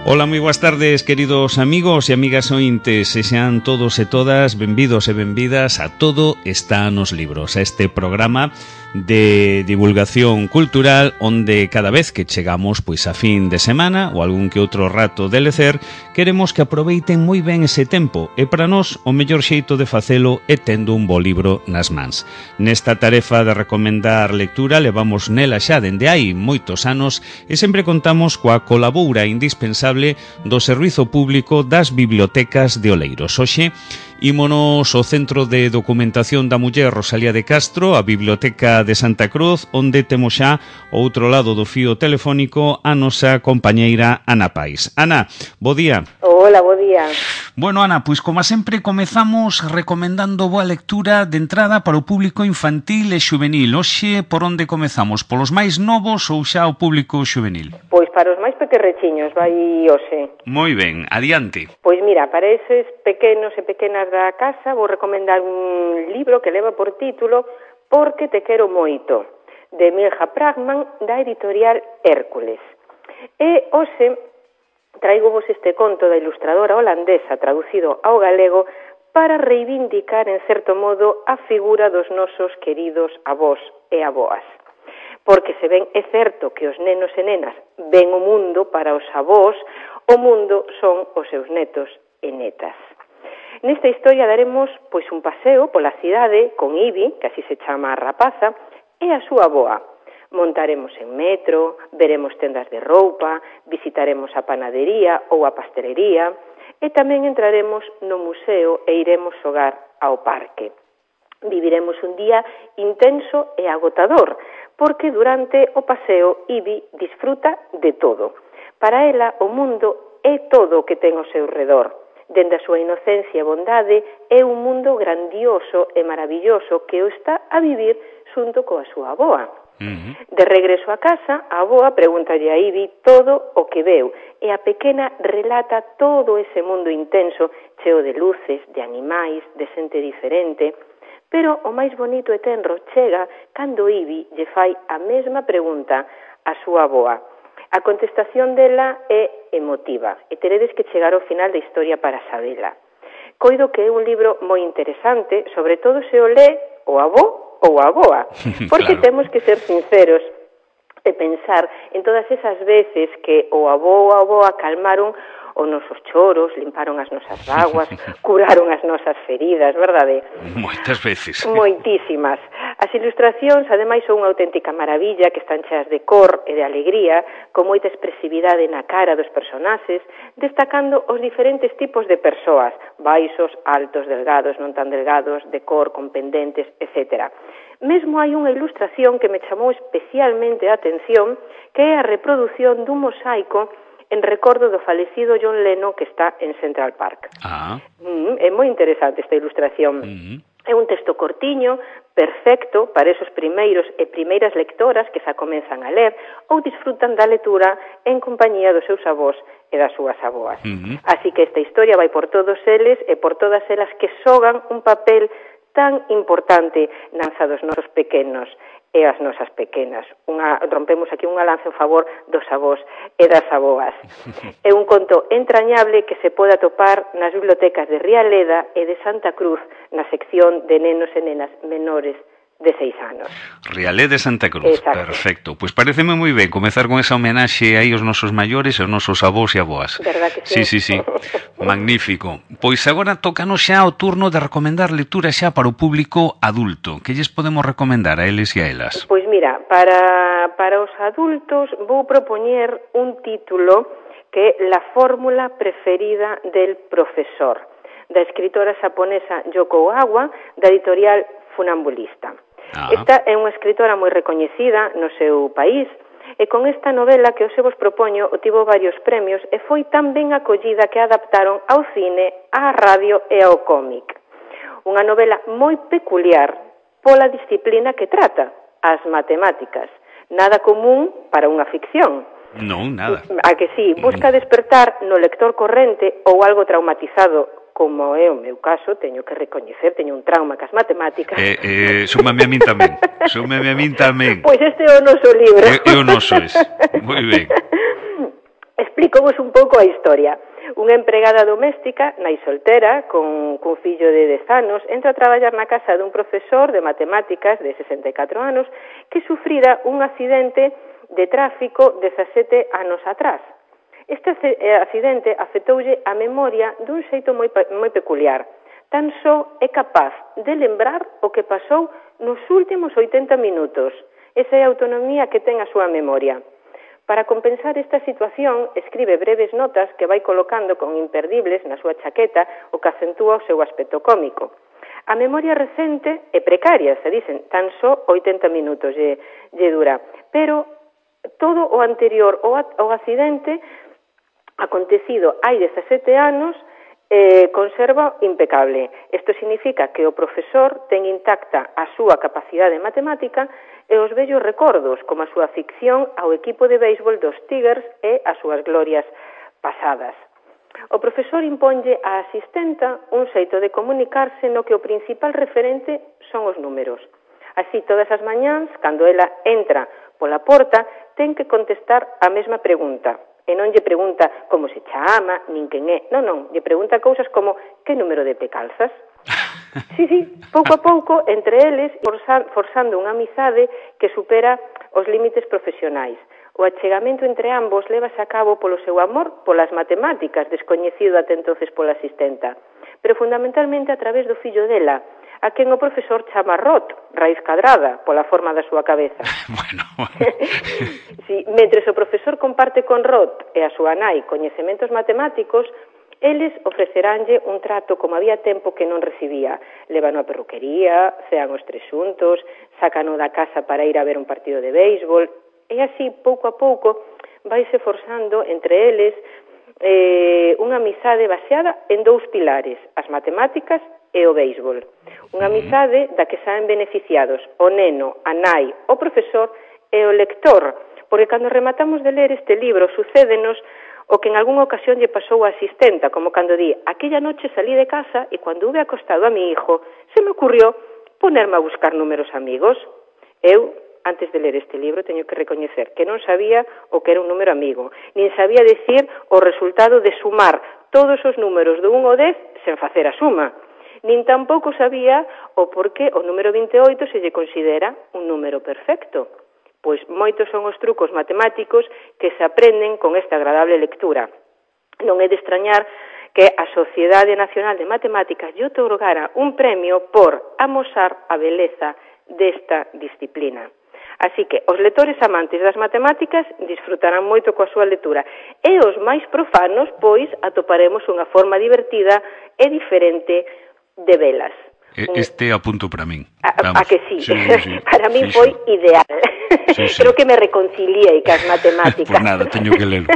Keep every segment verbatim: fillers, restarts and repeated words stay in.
Ola, moi boas tardes, queridos amigos e amigas ointes, e sean todos e todas benvidos e benvidas a Todo está nos libros, a este programa de divulgación cultural onde cada vez que chegamos pois a fin de semana ou algún que outro rato de lecer, queremos que aproveiten moi ben ese tempo e para nós o mellor xeito de facelo é tendo un bo libro nas mans. Nesta tarefa de recomendar lectura levamos nela xa dende hai moitos anos e sempre contamos coa colaboura indispensable do Servizo Público das Bibliotecas de Oleiros. Hoxe ímonos ao Centro de Documentación da Muller Rosalía de Castro, a Biblioteca de Santa Cruz, onde temos xa ao outro lado do fío telefónico a nosa compañeira Ana Pais. Ana, bo día. Hola, bo día. Bueno, Ana, pois como sempre comezamos recomendando boa lectura de entrada para o público infantil e xuvenil. Hoxe, por onde comezamos? Polos máis novos ou xa o público xuvenil? Pois para os máis pequerrechiños, vai hoxe. Moi ben, adiante. Pois mira, para eses pequenos e pequenas da casa vou recomendar un libro que leva por título Porque te quero moito, de Milja Pragman, da editorial Hércules. E hoxe traigo vos este conto da ilustradora holandesa traducido ao galego para reivindicar, en certo modo, a figura dos nosos queridos avós e avoas. Porque se ben é certo que os nenos e nenas ven o mundo, para os avós o mundo son os seus netos e netas. Nesta historia daremos pois un paseo pola cidade con Ibi, que así se chama a rapaza, e a súa avoa. Montaremos en metro, veremos tendas de roupa, visitaremos a panadería ou a pastelería e tamén entraremos no museo e iremos xogar ao parque. Viviremos un día intenso e agotador, porque durante o paseo Ibi disfruta de todo. Para ela o mundo é todo o que ten ao seu redor. Dende a súa inocencia e bondade, é un mundo grandioso e maravilloso que o está a vivir xunto coa súa avoa. Uh-huh. De regreso a casa, a avoa pregúntalle a Ibi todo o que veu, e a pequena relata todo ese mundo intenso, cheo de luces, de animais, de xente diferente. Pero o máis bonito e tenro chega cando Ibi lle fai a mesma pregunta á súa avoa. A contestación dela é emotiva e teredes que chegar ao final da historia para sabela. Coido que é un libro moi interesante, sobre todo se o lé o avó ou a avoa, porque claro, temos que ser sinceros e pensar en todas esas veces que o avó ou a avoa calmaron os nosos choros, limparon as nosas vaguas, curaron as nosas feridas, verdade? Moitas veces. Moitísimas. As ilustracións, ademais, son unha auténtica maravilla, que están cheas de cor e de alegría, con moita expresividade na cara dos personaxes, destacando os diferentes tipos de persoas, baixos, altos, delgados, non tan delgados, de cor, con pendentes, etcétera. Mesmo hai unha ilustración que me chamou especialmente a atención, que é a reproducción dun mosaico en recordo do falecido John Lennon que está en Central Park. Ah. Mm, é moi interesante esta ilustración. Mm-hmm. É un texto cortiño, perfecto para esos primeiros e primeiras lectoras que xa comenzan a ler ou disfrutan da lectura en compañía dos seus avós e das súas avoas. Mm-hmm. Así que esta historia vai por todos eles e por todas elas que xogan un papel tan importante na danza dos nosos pequenos e as nosas pequenas. Unha, rompemos aquí unha lanza en favor dos avós e das avoas. É un conto entrañable que se pode atopar nas bibliotecas de Rialeda e de Santa Cruz na sección de nenos e nenas menores de seis anos. Rialeda de Santa Cruz, exacto. Perfecto. Pois pues pareceme moi ben comezar con esa homenaxe aí aos nosos maiores e aos nosos avós e avoas. Verdad que sí? Sí, sí, sí. Magnífico. Pois agora tócanos xa o turno de recomendar lectura xa para o público adulto. Que lles podemos recomendar a eles e a elas? Pois mira, para, para os adultos vou propoñer un título que é La fórmula preferida del profesor, da escritora xaponesa Yoko Ogawa, da editorial Funambulista. Ah. Esta é unha escritora moi recoñecida no seu país e con esta novela que hoxe vos propoño obtivo varios premios e foi tan ben acollida que adaptaron ao cine, á radio e ao cómic. Unha novela moi peculiar pola disciplina que trata, as matemáticas. Nada común para unha ficción. Non, nada. A que sí, busca despertar no lector corrente ou algo traumatizado, como é o meu caso, teño que recoñecer, teño un trauma cas matemáticas. Eh, eh, súmame a min tamén, súmame a min tamén. Pois este é o noso libro. É, é o noso, es. Moi ben. Explico Fomos un pouco a historia. Unha empregada doméstica, nai soltera, con, con fillo de dez anos, entra a traballar na casa dun profesor de matemáticas de sesenta e catro anos que sufrira un accidente de tráfico dezasete anos atrás. Este accidente afetoulle a memoria dun xeito moi, moi peculiar. Tan só é capaz de lembrar o que pasou nos últimos oitenta minutos. Esa é a autonomía que ten a súa memoria. Para compensar esta situación, escribe breves notas que vai colocando con imperdibles na súa chaqueta, o que acentúa o seu aspecto cómico. A memoria recente é precaria, se dicen, tan só oitenta minutos lle, lle dura, pero todo o anterior ao accidente acontecido hai dezasete anos eh, conserva impecable. Isto significa que o profesor ten intacta a súa capacidade matemática e os vellos recordos, como a súa ficción ao equipo de béisbol dos Tigers e as súas glorias pasadas. O profesor imponlle á asistenta un xeito de comunicarse no que o principal referente son os números. Así, todas as mañáns, cando ela entra pola porta, ten que contestar a mesma pregunta. E non lle pregunta como se chama, nin quen é. Non, non, lle pregunta cousas como que número de pé calzas. Sí, sí, pouco a pouco, entre eles, forzando unha amizade que supera os límites profesionais. O achegamento entre ambos levase a cabo polo seu amor polas matemáticas, descoñecido ata entonces pola asistenta, pero fundamentalmente a través do fillo dela, a quen o profesor chama Rot, raíz cadrada, pola forma da súa cabeza. Bueno, bueno. Sí, mentres o profesor comparte con Rot e a súa nai coñecementos matemáticos, eles ofreceránlle un trato como había tempo que non recibía. Lévano á perruquería, cean os tres xuntos, sácano da casa para ir a ver un partido de béisbol, e así, pouco a pouco, vaise forzando entre eles eh, unha amizade baseada en dous pilares, as matemáticas e o béisbol. Unha amizade da que saen beneficiados o neno, a nai, o profesor e o lector, porque cando rematamos de ler este libro sucédenos o que en algunha ocasión lle pasou a asistenta, como cando di, aquella noche salí de casa e cando hube acostado a mi hijo, se me ocurrió ponerme a buscar números amigos. Eu, antes de ler este libro, teño que recoñecer que non sabía o que era un número amigo, nin sabía decir o resultado de sumar todos os números do un ao dez sen facer a suma, nin tampouco sabía o porqué o número vinte e oito se lle considera un número perfecto. Pois moitos son os trucos matemáticos que se aprenden con esta agradable lectura. Non é de extrañar que a Sociedade Nacional de Matemáticas lle otorgara un premio por amosar a beleza desta disciplina. Así que os lectores amantes das matemáticas disfrutarán moito coa súa lectura e os máis profanos, pois, atoparemos unha forma divertida e diferente de velas. Este apunto para min. A, a que sí, sí, sí. Para min sí, foi sí. ideal. Sí, sí. Creo que me reconciliei cas matemáticas. Pues nada, teño que ler.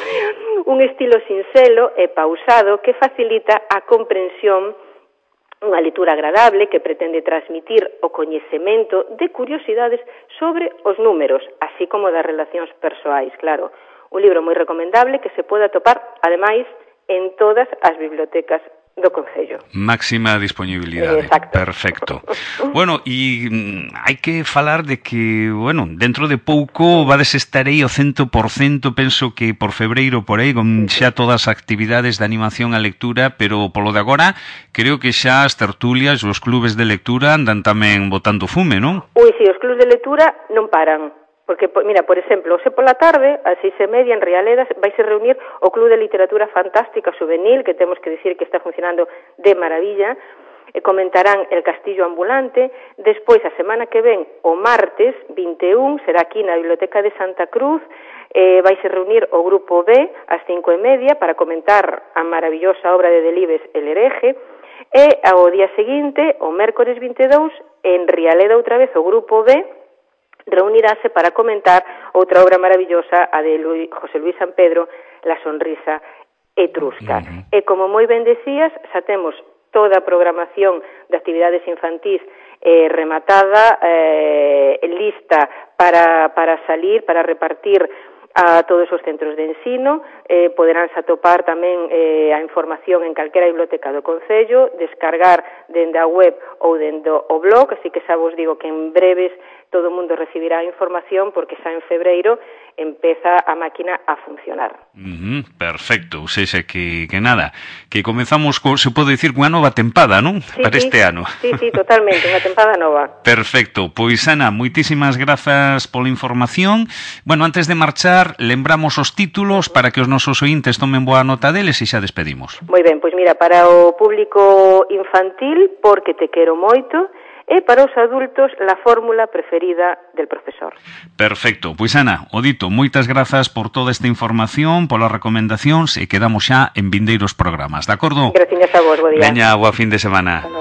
Un estilo sincero e pausado que facilita a comprensión, unha lectura agradable que pretende transmitir o coñecemento de curiosidades sobre os números, así como das relacións persoais, claro. Un libro moi recomendable que se pode atopar, ademais, en todas as bibliotecas do Concello. Máxima disponibilidade. Exacto. Perfecto. Bueno, e mm, hai que falar de que, bueno, dentro de pouco vades estar aí o cento por cento, penso que por febreiro por aí, con xa todas as actividades de animación á lectura, pero polo de agora, creo que xa as tertulias, os clubes de lectura andan tamén botando fume, non? Ui, si, os clubes de lectura non paran. Porque, mira, por exemplo, hoxe pola tarde, ás seis e media, en Rialeda, vaise reunir o Club de Literatura Fantástica Juvenil, que temos que dicir que está funcionando de maravilla, e comentarán El Castillo Ambulante. Despois, a semana que ven, o martes vinte e un, será aquí na Biblioteca de Santa Cruz, eh, vaise reunir o Grupo B ás cinco e media para comentar a maravillosa obra de Delibes El Hereje, e ao día seguinte, o mércores vinte e dous, en Rialeda outra vez o Grupo B, reunirase para comentar outra obra maravillosa, a de Luis, José Luis San Pedro, La sonrisa etrusca. Uh-huh. E como moi ben decías, xa temos toda a programación de actividades infantís eh, rematada, eh, lista para, para salir, para repartir a todos os centros de ensino. Eh, poderánse atopar tamén eh, a información en calquera biblioteca do Concello, descargar dende a web ou dende o blog, así que xa vos digo que en breves todo o mundo recibirá a información porque xa en febreiro empeza a máquina a funcionar. Uh -huh, perfecto, ou seja, que, que nada, que comezamos, co, se pode dicir, unha nova tempada, non? Sí, Para sí, este ano. Sí, sí, totalmente, unha tempada nova. Perfecto, pois Ana, moitísimas grazas pola información. Bueno, antes de marchar, lembramos os títulos para que os nosos ointes tomen boa nota deles e xa despedimos. Moi ben, pois mira, para o público infantil, Porque te quero moito, e para os adultos, La fórmula preferida del profesor. Perfecto. Pois Ana, o dito, moitas grazas por toda esta información, polas recomendacións, e quedamos xa en vindeiros programas, de acordo? Gracias a vos, bo día. Veña, boa fin de semana. Hasta